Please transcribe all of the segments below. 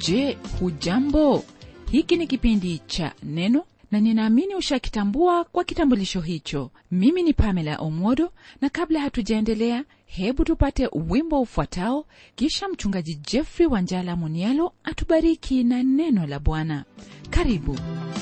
Je, hujambo? Hiki ni kipindi cha Neno na ninaamini ushakitambua kwa kitambulisho hicho. Mimi ni Pamela Omodo, na kabla hatujaendelea, hebu tupate wimbo ufuatao, kisha mchungaji Jeffrey Wanjala Munialo atubariki na neno la Bwana. Karibu.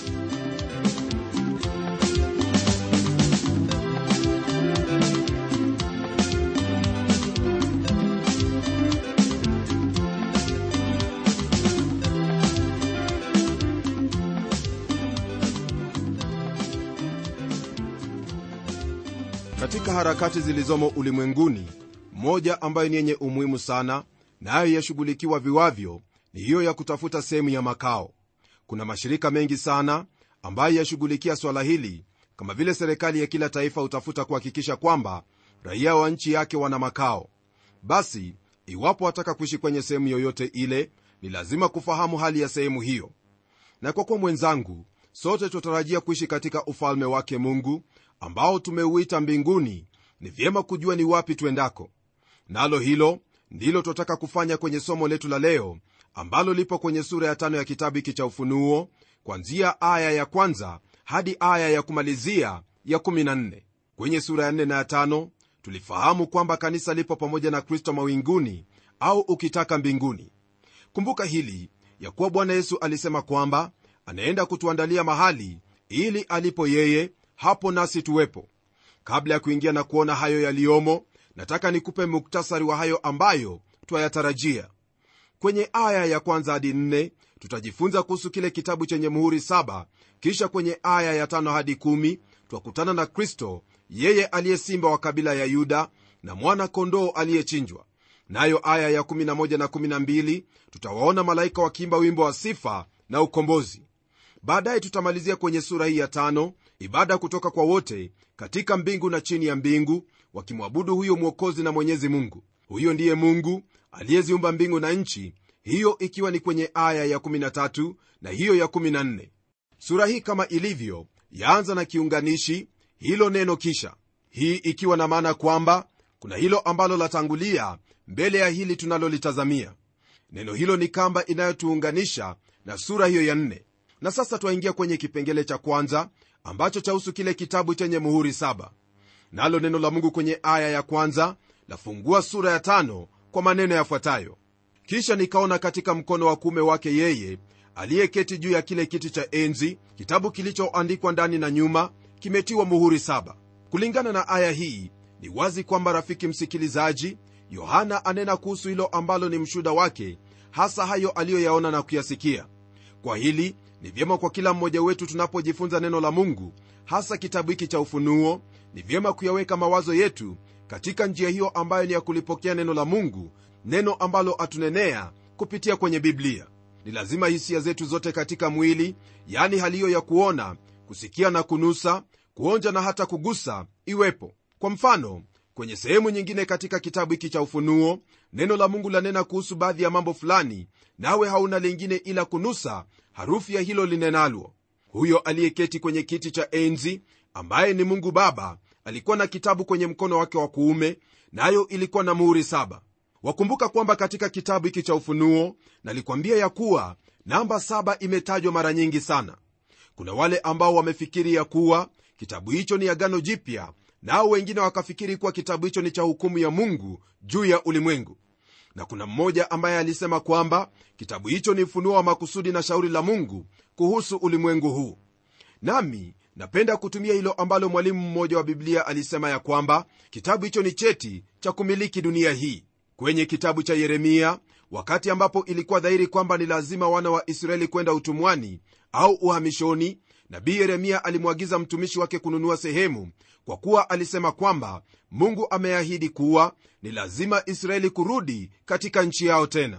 Katika harakati zilizomo ulimwenguni, moja ambayo ni yenye umuhimu sana nayo yashughulikiwa viwavyo ni hiyo ya kutafuta sehemu ya makao. Kuna mashirika mengi sana ambayo yashughulikia swala hili, kama vile serikali ya kila taifa utafuta kuhakikisha kwamba raia wa nchi yake wana makao. Basi iwapo wataka kuishi kwenye sehemu yoyote ile, ni lazima kufahamu hali ya sehemu hiyo. Na kwa kuwa mwenzangu, sote tutarajia kuishi katika ufalme wake Mungu ambao tumeuita mbinguni, ni vyema kujua ni wapi tuendako. Nalo hilo ndilo tutaka kufanya kwenye somo letu la leo, ambalo lipo kwenye sura ya 5 ya kitabu hiki cha Ufunuo, kuanzia aya ya kwanza hadi aya ya kumalizia ya 14. Kwenye sura ya 4 na ya 5 tulifahamu kwamba kanisa lipo pamoja na Kristo mawinguni, au ukitaka mbinguni. Kumbuka hili ya kuwa Bwana Yesu alisema kwamba anaenda kutuandalia mahali, ili alipo yeye hapo nasi tuwepo. Kabla ya kuingia na kuona hayo yaliomo, nataka nikupe muktasari wa hayo ambayo twayatarajia. Kwenye aya ya kwanza hadi 4 tutajifunza kuhusu kile kitabu chenye muhuri 7. Kisha kwenye aya ya 5 hadi 10 twakutana na Kristo, yeye aliye simba wa kabila ya Yuda na mwana kondoo aliyechinjwa. Nayo aya ya 11 na 12 tutawaona malaika wakiimba wimbo wa sifa na ukombozi. Baadaye tutamalizia kwenye sura hii ya 5 ibada kutoka kwa wote katika mbingu na chini ya mbingu, wakimwabudu huyo Mwokozi na Mwenyezi Mungu. Huyo ndiye Mungu aliyeziumba mbingu na nchi, hiyo ikiwa ni kwenye aya ya 13 na hiyo ya 14. Sura hii kama ilivyo yaanza na kiunganishi hilo neno kisha, hii ikiwa na maana kwamba kuna hilo ambalo latangulia mbele ya hili tunalolitazamia. Neno hilo ni kamba inayotuunganisha na sura hiyo ya 4. Na sasa twaingia kwenye kipengele cha kwanza ambacho chahusu kile kitabu chenye muhuri 7. Nalo neno la Mungu kwenye aya ya kwanza lafungua sura ya 5 kwa maneno yafuatayo: kisha nikaona katika mkono wa kuume wake yeye aliyeketi juu ya kile kiti cha enzi kitabu kilichoandikwa ndani na nyuma, kimetiwa muhuri 7. Kulingana na aya hii, ni wazi kwamba, rafiki msikilizaji, Yohana anena kuhusu hilo ambalo ni mshuhuda wake, hasa hayo aliyoyaona na kuyasikia. Kwa hili ni vyema kwa kila mmoja wetu tunapojifunza neno la Mungu, hasa kitabu hiki cha Ufunuo, ni vyema kuyaweka mawazo yetu katika njia hiyo ambayo ni ya kulipokea neno la Mungu, neno ambalo atunenea kupitia kwenye Biblia. Ni lazima hisia zetu zote katika mwili, yani hali hiyo ya kuona, kusikia na kunusa, kuonja na hata kugusa, iwepo. Kwa mfano, kwenye sehemu nyingine katika kitabu hiki cha Ufunuo, neno la Mungu lanena kuhusu baadhi ya mambo fulani, nawe hauna lingine ila kunusa harufu ya hilo linenalo. Huyo aliyeketi kwenye kiti cha enzi, ambaye ni Mungu Baba, alikuwa na kitabu kwenye mkono wake wa kuume, nayo ilikuwa na muhuri 7. Wakumbuka kwamba katika kitabu hiki cha Ufunuo nalikwambia ya kuwa namba 7 imetajwa mara nyingi sana. Kuna wale ambao wamefikiri ya kuwa kitabu hicho ni Agano Jipya, nao wengine wakafikiri kuwa kitabu hicho ni cha hukumu ya Mungu juu ya ulimwengu. Na kuna mmoja ambaye alisema kwamba kitabu hicho ni ufunuo wa makusudi na shauri la Mungu kuhusu ulimwengu huu. Nami napenda kutumia hilo ambalo mwalimu mmoja wa Biblia alisema, ya kwamba kitabu hicho ni cheti cha kumiliki dunia hii. Kwenye kitabu cha Yeremia, wakati ambapo ilikuwa dhahiri kwamba ni lazima wana wa Israeli kwenda utumwani au uhamishoni, nabii Yeremia alimwagiza mtumishi wake kununua sehemu, kwa kuwa alisema kwamba Mungu ameahidi kuwa ni lazima Israeli kurudi katika nchi yao tena.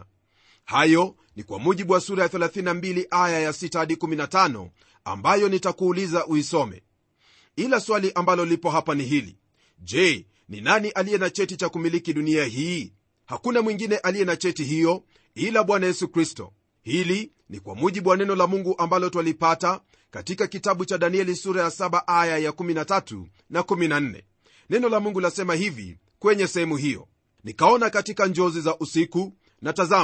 Hayo ni kwa mujibu wa sura ya 32 aya ya 6 hadi 15, ambayo nitakuuliza uisome. Ila swali ambalo lipo hapa ni hili: je, ni nani aliye na cheti cha kumiliki dunia hii? Hakuna mwingine aliye na cheti hiyo ila Bwana Yesu Kristo. Hili ni kwa mujibu wa neno la Mungu ambalo twalipata katika kitabu cha Danieli sura ya 7 aya ya 13 na 14. Neno la Mungu lasema hivi kwenye sehemu hiyo: nikaona katika njozi za usiku, na tazama,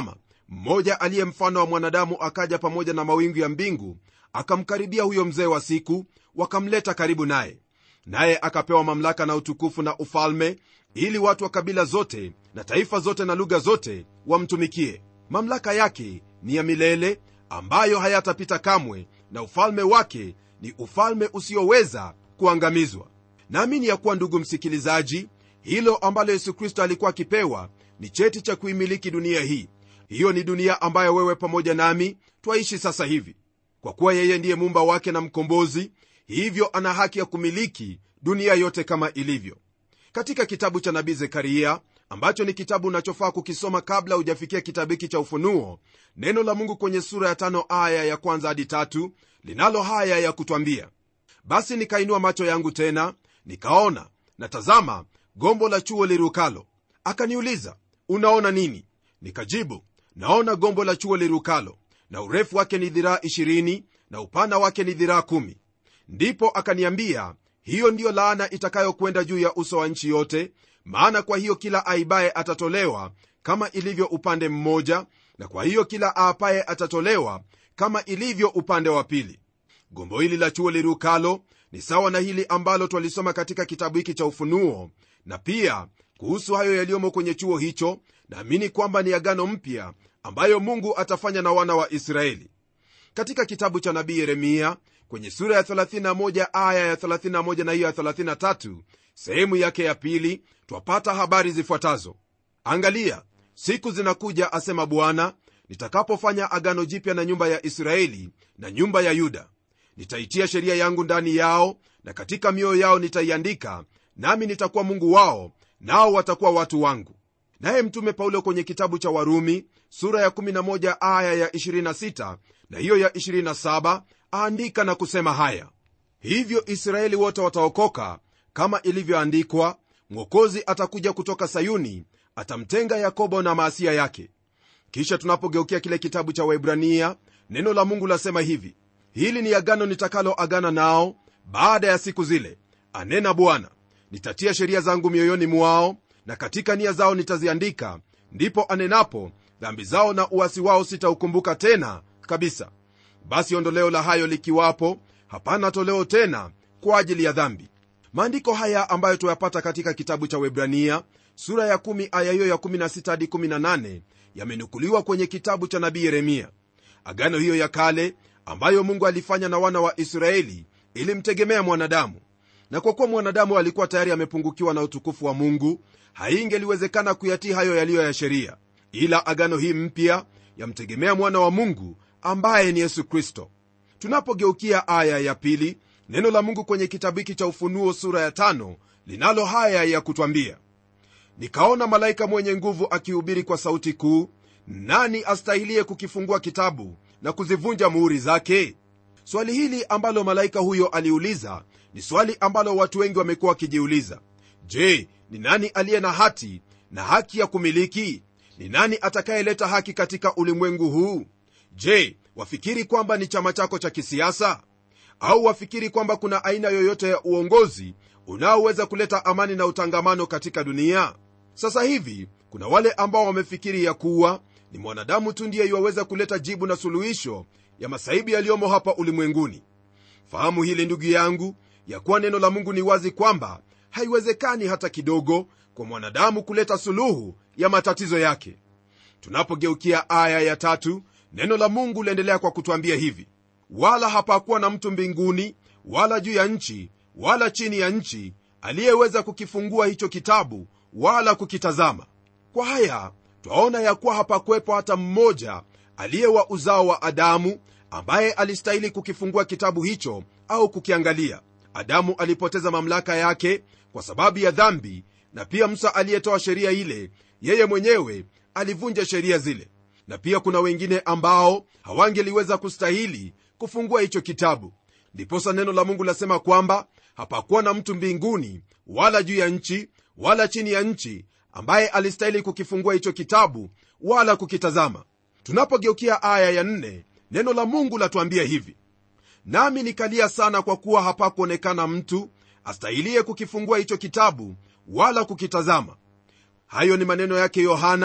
mmoja aliye mfano wa mwanadamu akaja pamoja na mawingu ya mbingu, akamkaribia huyo mzee wa siku, wakamleta karibu naye akapewa mamlaka na utukufu na ufalme, ili watu wa kabila zote na taifa zote na lugha zote wamtumikie. Mamlaka yake ni ya milele, ambayo hayatapita kamwe, na ufalme wake ni ufalme usioweza kuangamizwa. Naamini ya kuwa, ndugu msikilizaji, hilo ambalo Yesu Kristo alikuwa akipewa ni cheti cha kuimiliki dunia hii. Hiyo ni dunia ambayo wewe pamoja nami twaishi sasa hivi. Kwa kuwa yeye ndiye muumba wake na mkombozi, hivyo ana haki ya kumiliki dunia yote kama ilivyo. Katika kitabu cha nabii Zekaria, ambacho ni kitabu unachofaa kukisoma kabla hujafikia kitabu hiki cha Ufunuo, neno la Mungu kwenye sura ya 5 aya ya 1 hadi 3 linalo haya ya kutwambia: basi nikainua macho yangu tena, nikaona, na tazama, gombo la chuo lirukalo. Akaniuliza, unaona nini? Nikajibu, naona gombo la chuo lirukalo, na urefu wake ni dhiraa 20 na upana wake ni dhiraa 10. Ndipo akaniambia, hiyo ndiyo laana itakayokwenda juu ya uso wa nchi yote, maana kwa hiyo kila aibaye atatolewa kama ilivyo upande mmoja, na kwa hiyo kila aapaye atatolewa kama ilivyo upande wa pili. Gombo hili la chuo lirukalo ni sawa na hili ambalo twalisoma katika kitabu hiki cha Ufunuo, na pia kuhusu hayo yaliyomo kwenye chuo hicho, naamini kwamba ni agano mpya ambayo Mungu atafanya na wana wa Israeli. Katika kitabu cha nabii Yeremia kwenye sura ya 31 aya ya 31 na hiyo ya 33, sehemu yake ya pili, twapata habari zifuatazo: angalia, siku zinakuja, asema Bwana, nitakapofanya agano jipya na nyumba ya Israeli na nyumba ya Yuda. Nitaitia sheria yangu ndani yao, na katika mioyo yao nitaiandika, nami nitakuwa Mungu wao, nao watakuwa watu wangu. Naye mtume Paulo kwenye kitabu cha Warumi sura ya 11 aya ya 26 na hiyo ya 27 aandika na kusema haya: hivyo Israeli wote wataokoka, kama ilivyoandikwa, Mwokozi atakuja kutoka Sayuni, atamtenga Yakobo na maasia yake. Kisha tunapogeukia kile kitabu cha Waebrania, neno la Mungu lasema hivi: hili ni agano nitakaloagana nao baada ya siku zile, anena Bwana, nitatia sheria zangu mioyoni mwao, na katika nia zao nitaziandika. Ndipo anenapo, dhambi zao na uasi wao sitaukumbuka tena kabisa. Basi ondoleo la hayo likiwapo, hapana toleo tena kwa ajili ya dhambi. Maandiko haya ambayo tuyapata katika kitabu cha Waebrania sura ya 10 aya hiyo ya 16 hadi 18 yamenukuliwa kwenye kitabu cha nabii Yeremia. Agano hiyo ya kale ambayo Mungu alifanya na wana wa Israeli ilimtegemea mwanadamu, na kwa kuwa mwanadamu alikuwa tayari amepungukiwa na utukufu wa Mungu, haingeliwezekana kuyatii hayo yaliyo ya sheria. Ila agano hii mpya yamtegemea mwana wa Mungu ambaye ni Yesu Kristo. Tunapogeukia aya ya pili, neno la Mungu kwenye kitabu hiki cha Ufunuo sura ya 5 linalo haya ya kutwambia: nikaona malaika mwenye nguvu akihubiri kwa sauti kuu, nani astahilie kukifungua kitabu na kuzivunja muhuri zake? Swali hili ambalo malaika huyo aliuliza ni swali ambalo watu wengi wamekuwa wakijiuliza. Je, ni nani aliye na hati na haki ya kumiliki? Ni nani atakayeleta haki katika ulimwengu huu? Je, wafikiri kwamba ni chama chako cha kisiasa? Au wafikiri kwamba kuna aina yoyote ya uongozi unaoweza kuleta amani na utangamano katika dunia? Sasa hivi kuna wale ambao wamefikiri ya kuwa ni mwanadamu tu ndiye yuwaweza kuleta jibu na suluhisho ya masaibu yaliyomo hapa ulimwenguni. Fahamu hili ndugu yangu, ya kuwa neno la Mungu ni wazi kwamba haiwezekani hata kidogo kwa mwanadamu kuleta suluhu ya matatizo yake. Tunapogeukia aya ya 3, neno la Mungu liendelea kwa kutuambia hivi: wala hapakuwa na mtu mbinguni wala juu ya nchi wala chini ya nchi aliyeweza kukifungua hicho kitabu wala kukitazama. Kwa haya twaona ya kuwa hapakuwepo hata mmoja aliye wa uzao wa Adamu ambaye alistahili kukifungua kitabu hicho au kukiangalia. Adamu alipoteza mamlaka yake kwa sababu ya dhambi, na pia Musa aliyetoa sheria ile, yeye mwenyewe alivunja sheria zile. Na pia kuna wengine ambao hawangeliweza kustahili kufungua hicho kitabu. Ndiposa neno la Mungu lasema kwamba hapakuwa na mtu mbinguni wala juu ya nchi wala chini ya nchi ambaye alistahili kukifungua hicho kitabu wala kukitazama. Tunapogeukia aya ya 4, neno la Mungu latuambia hivi: nami nikalia sana kwa kuwa hapakuonekana mtu astahilie kukifungua hicho kitabu wala kukitazama. Hayo ni maneno yake Yohana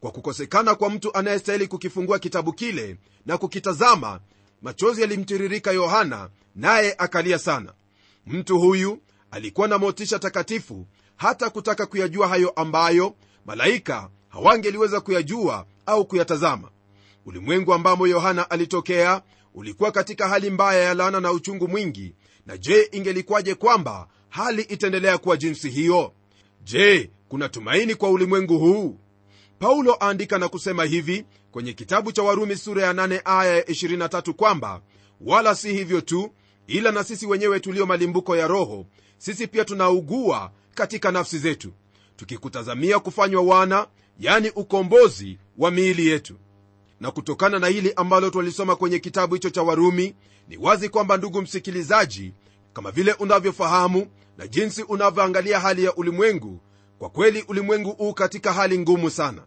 Kwa kukosekana kwa mtu anayestahili kukifungua kitabu kile na kukitazama, machozi yalimtiririka Yohana, naye akalia sana. Mtu huyu alikuwa na motisha takatifu hata kutaka kuyajua hayo ambayo malaika hawangeliweza kuyajua au kuyatazama. Ulimwengu ambamo Yohana alitokea ulikuwa katika hali mbaya ya laana na uchungu mwingi. Na je, ingelikuwaje kwamba hali itaendelea kuwa jinsi hiyo? Je, kuna tumaini kwa ulimwengu huu? Paulo aandika na kusema hivi kwenye kitabu cha Warumi sura ya 8 aya ya 23 kwamba wala si hivyo tu, ila na sisi wenyewe tulio malimbuko ya roho, sisi pia tunaugua katika nafsi zetu, tukikutazamia kufanywa wana, yani ukombozi wa miili yetu. Na kutokana na hili ambalo tulisoma kwenye kitabu hicho cha Warumi, ni wazi kwamba, ndugu msikilizaji, kama vile unavyofahamu na jinsi unavyoangalia hali ya ulimwengu, kwa kweli ulimwengu huu katika hali ngumu sana.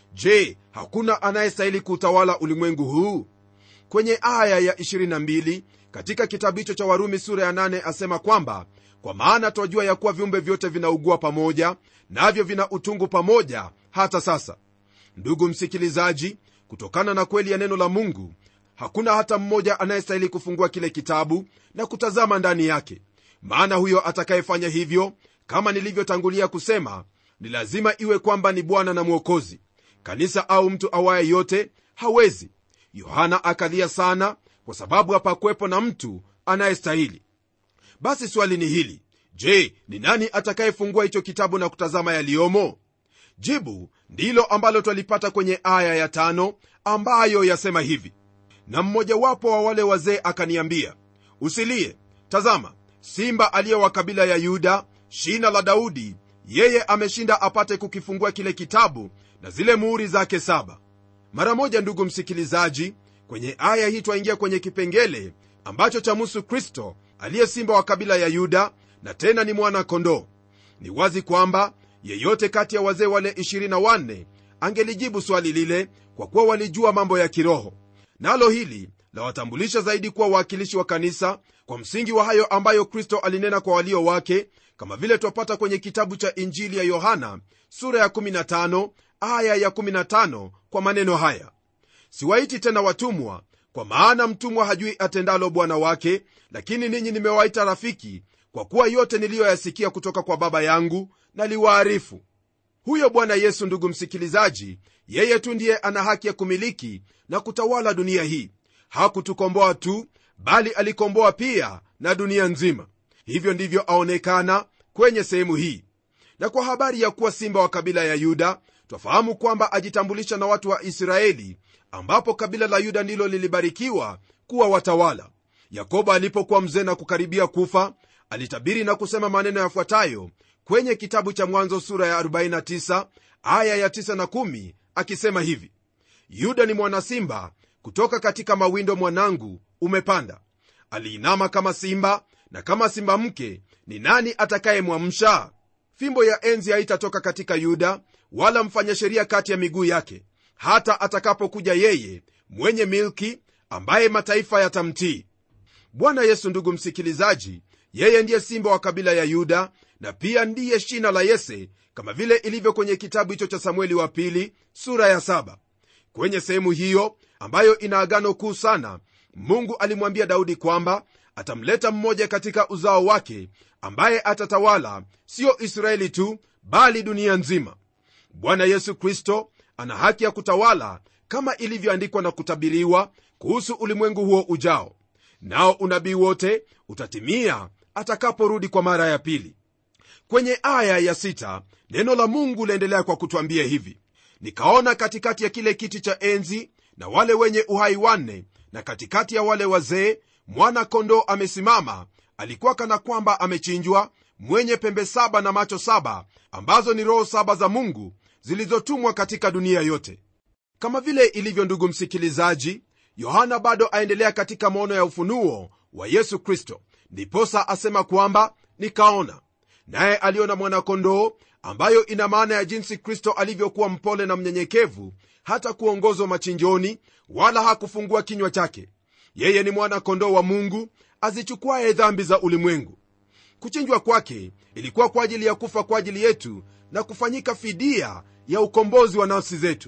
Je, hakuna anayestahili kutawala ulimwengu huu? Kwenye aya ya 22 katika kitabu hicho cha Warumi sura ya 8 asema kwamba, kwa maana twajua ya kuwa viumbe vyote vinaugua pamoja, navyo vina utungu pamoja hata sasa. Ndugu msikilizaji, kutokana na kweli ya neno la Mungu, hakuna hata mmoja anayestahili kufungua kile kitabu na kutazama ndani yake. Maana huyo atakayefanya hivyo, kama nilivyotangulia kusema, ni lazima iwe kwamba ni Bwana na Mwokozi. Kanisa au mtu awaye yote hawezi. Yohana akalia sana kwa sababu hapakuwepo na mtu anayestahili. Basi swali ni hili: je, ni nani atakayefungua hicho kitabu na kutazama yaliyomo? Jibu ndilo ambalo twalipata kwenye aya ya 5 ambayo yasema hivi: na mmojawapo wa wale wazee akaniambia, usilie, tazama, simba aliye wa kabila ya Yuda, shina la Daudi, yeye ameshinda apate kukifungua kile kitabu na zile muhuri zake 7. Mara moja, ndugu msikilizaji, kwenye aya hii twaingia kwenye kipengele ambacho chamhusu Kristo aliye simba wa kabila ya Yuda na tena ni mwana kondoo. Ni wazi kwamba yeyote kati ya wazee wale 24 angelijibu swali lile, kwa kuwa walijua mambo ya kiroho. Nalo hili la watambulisha zaidi kuwa wawakilishi wa kanisa kwa msingi wa hayo ambayo Kristo alinena kwa walio wake, kama vile twapata kwenye kitabu cha Injili ya Yohana sura ya 15 aya ya 15 kwa maneno haya: siwaiti tena watumwa, kwa maana mtumwa hajui atendalo bwana wake, lakini ninyi nimewaita rafiki, kwa kuwa yote niliyoyasikia kutoka kwa Baba yangu naliwaarifu. Huyo Bwana Yesu, ndugu msikilizaji, yeye tu ndiye ana haki ya kumiliki na kutawala dunia hii. Hakutukomboa tu, bali alikomboa pia na dunia nzima. Hivyo ndivyo aonekana kwenye sehemu hii. Na kwa habari ya kuwa simba wa kabila ya Yuda, twafahamu kwamba ajitambulisha na watu wa Israeli, ambapo kabila la Yuda ndilo lilibarikiwa kuwa watawala. Yakobo alipokuwa mzee na kukaribia kufa, alitabiri na kusema maneno yafuatayo kwenye kitabu cha Mwanzo sura ya 49 aya ya 9 na 10, akisema hivi: Yuda ni mwana simba, kutoka katika mawindo mwanangu umepanda. Aliinama kama simba, na kama simba mke ni nani atakayemwamsha? Fimbo ya enzi haitatoka katika Yuda, wala mfanya sheria kati ya miguu yake, hata atakapokuja yeye mwenye milki, ambaye mataifa yatamtii. Bwana Yesu, ndugu msikilizaji, yeye ndiye simba wa kabila ya Yuda, na pia ndiye shina la Yese, kama vile ilivyo kwenye kitabu hicho cha Samueli wa pili sura ya 7. Kwenye sehemu hiyo ambayo ina agano kuu sana, Mungu alimwambia Daudi kwamba atamleta mmoja katika uzao wake ambaye atatawala sio Israeli tu, bali dunia nzima. Bwana Yesu Kristo ana haki ya kutawala, kama ilivyoandikwa na kutabiriwa kuhusu ulimwengu huo ujao. Nao unabii wote utatimia atakaporudi kwa mara ya pili. Kwenye aya ya 6 neno la Mungu laendelea kwa kutuambia hivi: nikaona katikati ya kile kiti cha enzi na wale wenye uhai 4, na katikati ya wale wazee, mwana kondoo amesimama, alikuwa kana kwamba amechinjwa, mwenye pembe 7 na macho 7, ambazo ni roho 7 za Mungu zilizotumwa katika dunia yote. Kama vile ilivyo, ndugu msikilizaji, Yohana bado aendelea katika maono ya ufunuo wa Yesu Kristo. Ndiposa asema kwamba nikaona, naye aliona mwana kondoo, ambayo ina maana ya jinsi Kristo alivyokuwa mpole na mnyenyekevu, hata kuongozwa machinjoni, wala hakufungua kinywa chake. Yeye ni mwana kondoo wa Mungu, azichukuaye dhambi za ulimwengu. Kuchinjwa kwake ilikuwa kwa ajili ya kufa kwa ajili yetu na kufanyika fidia ya ukombozi wa nafsi zetu.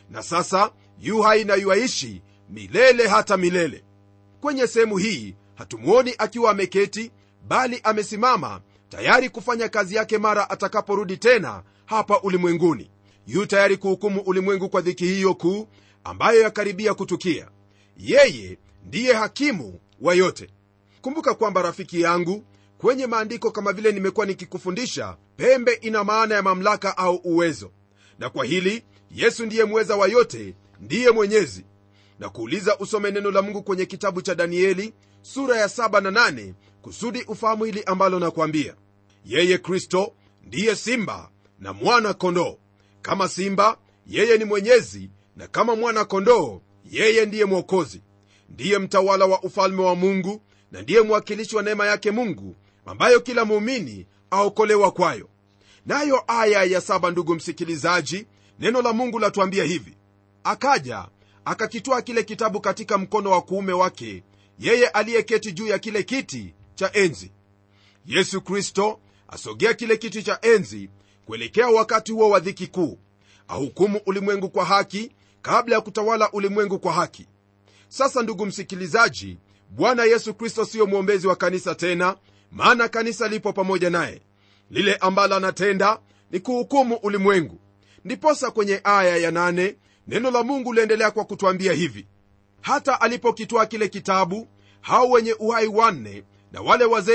na sasa yu hai na yuaishi milele hata milele. Kwenye sehemu hii hatumuoni akiwa ameketi, bali amesimama tayari kufanya kazi yake mara atakaporudi tena hapa ulimwenguni. Yu tayari kuhukumu ulimwengu kwa dhiki hiyo kuu ambayo yakaribia kutukia. Yeye ndiye hakimu wa yote. Kumbuka kwamba rafiki yangu, kwenye maandiko kama vile nimekuwa nikikufundisha, pembe ina maana ya mamlaka au uwezo, na kwa hili Yesu ndiye mweza wa yote, ndiye mwenyezi. Na kuuliza usome neno la Mungu kwenye kitabu cha Danieli sura ya 7 na 8 kusudi ufahamu hili ambalo nakwambia. Yeye Kristo ndiye simba na mwana kondoo. Kama simba yeye ni mwenyezi, na kama mwana kondoo yeye ndiye mwokozi. Ndiye mtawala wa ufalme wa Mungu, na ndiye mwakilishi wa neema yake Mungu ambayo kila muumini aokolewa kwayo. Nayo aya ya 7, ndugu msikilizaji, neno la Mungu latuambia hivi: akaja akakitwaa kile kitabu katika mkono wa kuume wake yeye aliyeketi juu ya kile kiti cha enzi. Yesu Kristo asogea kile kiti cha enzi kuelekea wakati huo wa dhiki kuu, ahukumu ulimwengu kwa haki kabla ya kutawala ulimwengu kwa haki. Sasa ndugu msikilizaji, Bwana Yesu Kristo siyo mwombezi wa kanisa tena, maana kanisa lipo pamoja naye. Lile ambalo anatenda ni kuhukumu ulimwengu. Ndiposa kwenye aya ya 8 neno la Mungu liendelea kwa kutuambia hivi: hata alipokitwaa kile kitabu, hao wenye uhai 4 na wale wazee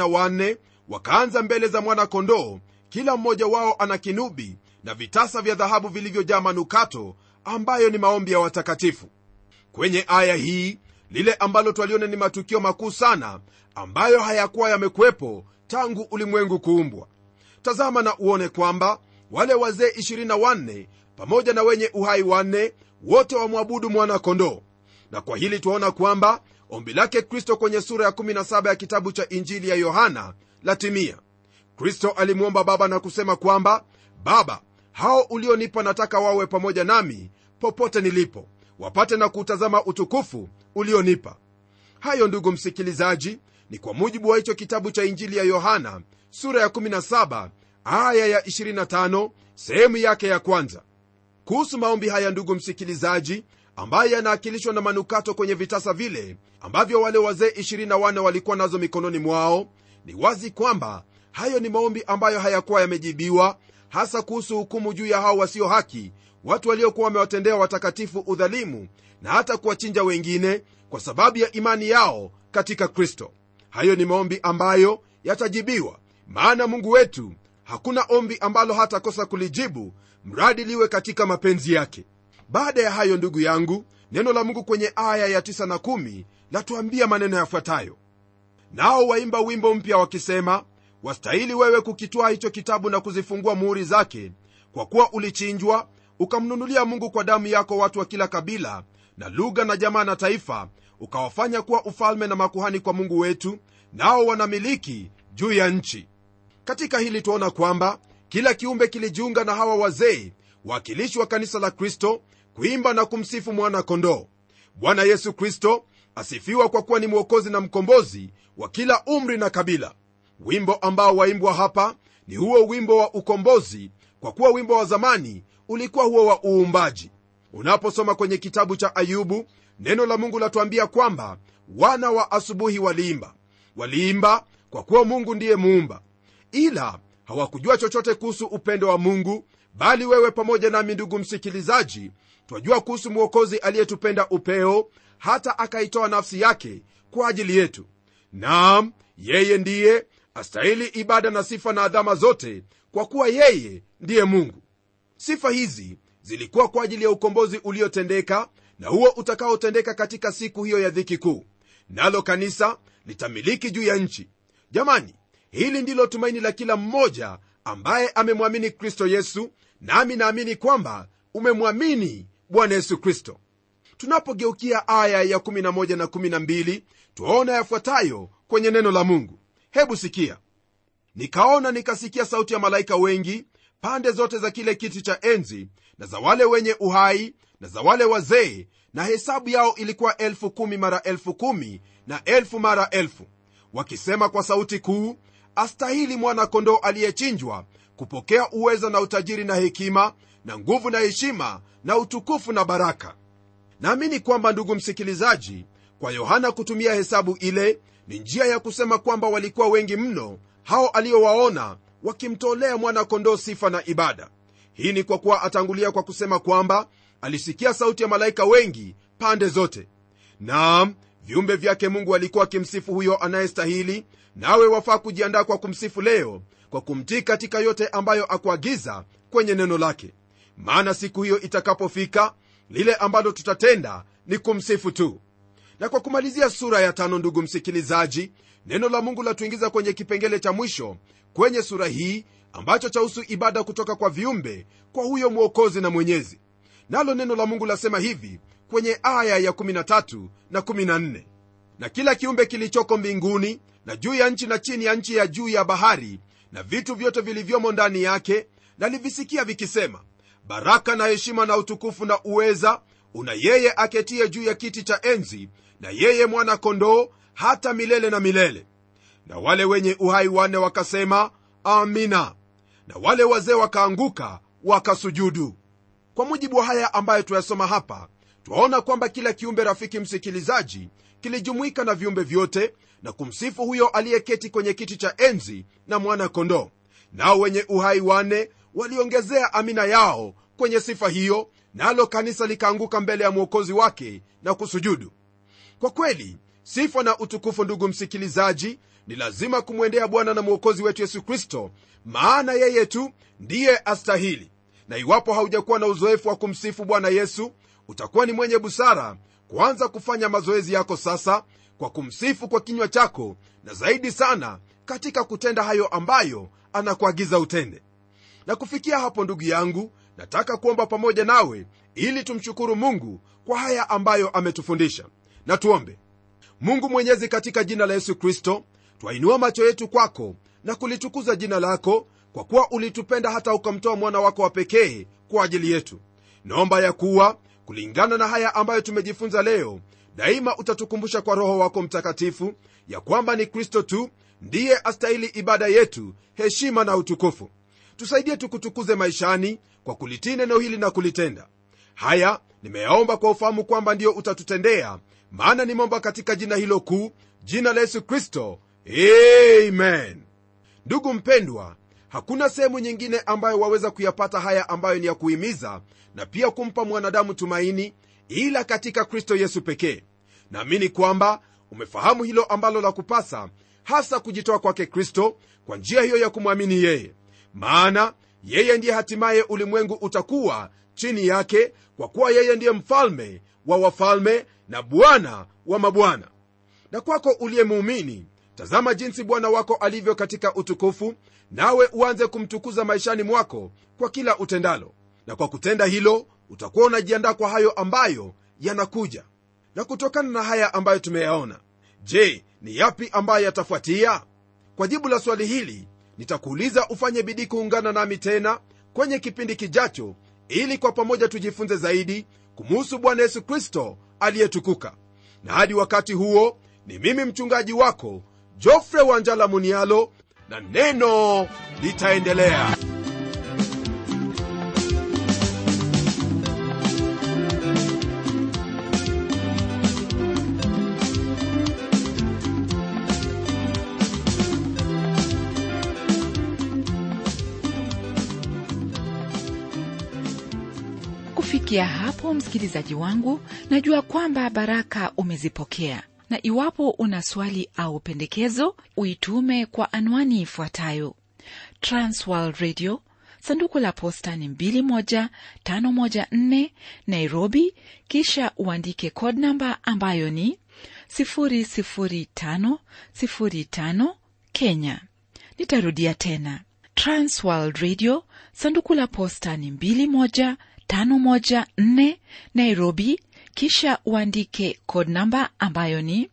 24 wakaanza mbele za mwana kondoo, kila mmoja wao ana kinubi na vitasa vya dhahabu vilivyojaa manukato, ambayo ni maombi ya watakatifu. Kwenye aya hii lile ambalo twaliona ni matukio makuu sana ambayo hayakuwa yamekuwepo tangu ulimwengu kuumbwa. Tazama na uone kwamba wale wazee 24 pamoja na wenye uhai 4 wote wamwabudu mwana kondoo. Na kwa hili tuona kwamba ombi lake Kristo kwenye sura ya 17 ya kitabu cha Injili ya Yohana latimia. Kristo alimwomba Baba na kusema kwamba, Baba, hao ulionipa nataka wawe pamoja nami popote nilipo, wapate na kutazama utukufu ulionipa. Hayo ndugu msikilizaji ni kwa mujibu wa hicho kitabu cha Injili ya Yohana sura ya 17 aya ya 25 sehemu yake ya kwanza. Kuhusu maombi haya ndugu msikilizaji, ambaye yanaakilishwa na manukato kwenye vitasa vile ambavyo wale wazee 24 walikuwa nazo mikononi mwao, ni wazi kwamba hayo ni maombi ambayo hayakuwa yamejibiwa, hasa kuhusu hukumu juu ya hao wasio haki, watu waliokuwa wamewatendea watakatifu udhalimu na hata kuwachinja wengine kwa sababu ya imani yao katika Kristo. Hayo ni maombi ambayo yatajibiwa, maana Mungu wetu hakuna ombi ambalo hatakosa kulijibu, mradi liwe katika mapenzi yake. Baada ya hayo ndugu yangu, neno la Mungu kwenye aya ya 9 na 10 latuambia maneno yafuatayo: nao waimba wimbo mpya wakisema, wastahili wewe kukitwaa hicho kitabu na kuzifungua muhuri zake, kwa kuwa ulichinjwa ukamnunulia Mungu kwa damu yako watu wa kila kabila na lugha na jamaa na taifa, ukawafanya kuwa ufalme na makuhani kwa Mungu wetu, nao wanamiliki juu ya nchi. Katika hili tuona kwamba kila kiumbe kilijiunga na hawa wazee wakilishi wa kanisa la Kristo kuimba na kumsifu mwana kondoo. Bwana Yesu Kristo asifiwa kwa kuwa ni mwokozi na mkombozi wa kila umri na kabila. Wimbo ambao waimbwa hapa ni huo wimbo wa ukombozi, kwa kuwa wimbo wa zamani ulikuwa huo wa uumbaji. Unaposoma kwenye kitabu cha Ayubu, neno la Mungu latuambia kwamba wana wa asubuhi waliimba kwa kuwa Mungu ndiye muumba, ila hawakujua chochote kuhusu upendo wa Mungu. Bali wewe pamoja nami ndugu msikilizaji, twajua kuhusu mwokozi aliyetupenda upeo hata akaitoa nafsi yake kwa ajili yetu. Naam, yeye ndiye astahili ibada na sifa na adhama zote, kwa kuwa yeye ndiye Mungu. Sifa hizi zilikuwa kwa ajili ya ukombozi uliotendeka na huo utakaotendeka katika siku hiyo ya dhiki kuu, nalo kanisa litamiliki juu ya nchi. Jamani, hili ndilo tumaini la kila mmoja ambaye amemwamini Kristo Yesu, nami naamini kwamba umemwamini Bwana Yesu Kristo. Tunapogeukia aya ya 11 na 12 tuona yafuatayo kwenye neno la Mungu. Hebu sikia: nikaona nikasikia sauti ya malaika wengi pande zote za kile kiti cha enzi na za wale wenye uhai na za wale wazee, na hesabu yao ilikuwa 10,000 mara 10,000 na 1,000 mara 1,000, wakisema kwa sauti kuu, astahili mwana kondoo aliyechinjwa kupokea uweza na utajiri na hekima na nguvu na heshima na utukufu na baraka. Naamini kwamba, ndugu msikilizaji, kwa Yohana kutumia hesabu ile ni njia ya kusema kwamba walikuwa wengi mno hao aliowaona wakimtolea mwana-kondoo sifa na ibada. Hii ni kwa kuwa atangulia kwa kusema kwamba alisikia sauti ya malaika wengi pande zote. Naam, viumbe vyake Mungu alikuwa akimsifu huyo anayestahili, nawe wafaa kujiandaa kwa kumsifu leo kwa kumtii katika yote ambayo akuagiza kwenye neno lake. Maana siku hiyo itakapofika, lile ambalo tutatenda ni kumsifu tu. Na kwa kumalizia sura ya 5, ndugu msikilizaji, neno la Mungu latuingiza kwenye kipengele cha mwisho kwenye sura hii, ambacho chahusu ibada kutoka kwa viumbe kwa huyo Mwokozi na Mwenyezi. Nalo neno la Mungu lasema hivi kwenye aya ya 13 na 14: na kila kiumbe kilichoko mbinguni na juu ya nchi na chini ya nchi ya juu ya bahari na vitu vyote vilivyomo ndani yake, nalivisikia vikisema, baraka na heshima na utukufu na uweza una yeye aketie juu ya kiti cha enzi na yeye mwana-kondoo hata milele na milele. Na wale wenye uhai 4 wakasema amina, na wale wazee wakaanguka wakasujudu. Kwa mujibu wa haya ambayo tuyasoma hapa, twaona kwamba kila kiumbe, rafiki msikilizaji, kilijumuika na viumbe vyote na kumsifu huyo aliyeketi kwenye kiti cha enzi na mwana-kondoo. Nao wenye uhai 4 waliongezea amina yao kwenye sifa hiyo, nalo kanisa likaanguka mbele ya Mwokozi wake na kusujudu. Kwa kweli, sifa na utukufu, ndugu msikilizaji, ni lazima kumwendea Bwana na Mwokozi wetu Yesu Kristo, maana yeye tu ndiye astahili. Na iwapo haujakuwa na uzoefu wa kumsifu Bwana Yesu, utakuwa ni mwenye busara kuanza kufanya mazoezi yako sasa kwa kumsifu kwa kinywa chako, na zaidi sana katika kutenda hayo ambayo anakuagiza utende. Na kufikia hapo, ndugu yangu, nataka kuomba pamoja nawe ili tumshukuru Mungu kwa haya ambayo ametufundisha. Na tuombe. Mungu Mwenyezi, katika jina la Yesu Kristo, twainua macho yetu kwako na kulitukuza jina lako, kwa kuwa ulitupenda hata ukamtoa mwana wako wa pekee kwa ajili yetu. Naomba ya kuwa kulingana na haya ambayo tumejifunza leo, daima utatukumbusha kwa Roho wako Mtakatifu ya kwamba ni Kristo tu ndiye astahili ibada yetu, heshima na utukufu. Tusaidie tukutukuze maishani kwa kulitii neno hili na kulitenda. Haya nimeyaomba kwa ufahamu kwamba ndio utatutendea, maana nimeomba katika jina hilo kuu, jina la Yesu Kristo, amen. Ndugu mpendwa, hakuna sehemu nyingine ambayo waweza kuyapata haya ambayo ni ya kuhimiza na pia kumpa mwanadamu tumaini ila katika Kristo Yesu pekee. Naamini kwamba umefahamu hilo ambalo la kupasa, hasa kujitoa kwake Kristo kwa njia hiyo ya kumwamini yeye. Maana yeye ndiye hatimaye ulimwengu utakuwa chini yake, kwa kuwa yeye ndiye mfalme wa wafalme na Bwana wa mabwana. Na kwako uliye muumini, tazama jinsi Bwana wako alivyo katika utukufu, nawe uanze kumtukuza maishani mwako kwa kila utendalo. Na kwa kutenda hilo, utakuwa unajiandaa kwa hayo ambayo yanakuja. Na kutokana na haya ambayo tumeyaona, je, ni yapi ambayo yatafuatia? Kwa jibu la swali hili, nitakuuliza ufanye bidii kuungana nami tena kwenye kipindi kijacho, ili kwa pamoja tujifunze zaidi kumuhusu Bwana Yesu Kristo aliyetukuka. Na hadi wakati huo, ni mimi mchungaji wako Geoffrey Wanjala Munialo, na neno litaendelea. Kufikia hapo, msikilizaji wangu, najua kwamba baraka umezipokea. Na iwapo una swali au pendekezo, uitume kwa anwani ifuatayo: Transworld Radio, sanduku la posta ni 21514 Nairobi, kisha uandike code number ambayo ni 00505 Kenya. Nitarudia tena: Transworld Radio, sanduku la posta ni 21514 Nairobi, kisha uandike code number ambayo ni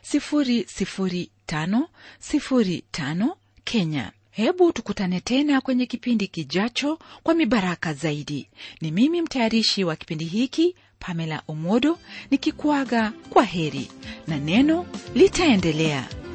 00505 Kenya. Hebu tukutane tena kwenye kipindi kijacho kwa mibaraka zaidi. Ni mimi mtayarishi wa kipindi hiki, Pamela Omodo, nikikuaga kwa heri, na neno litaendelea.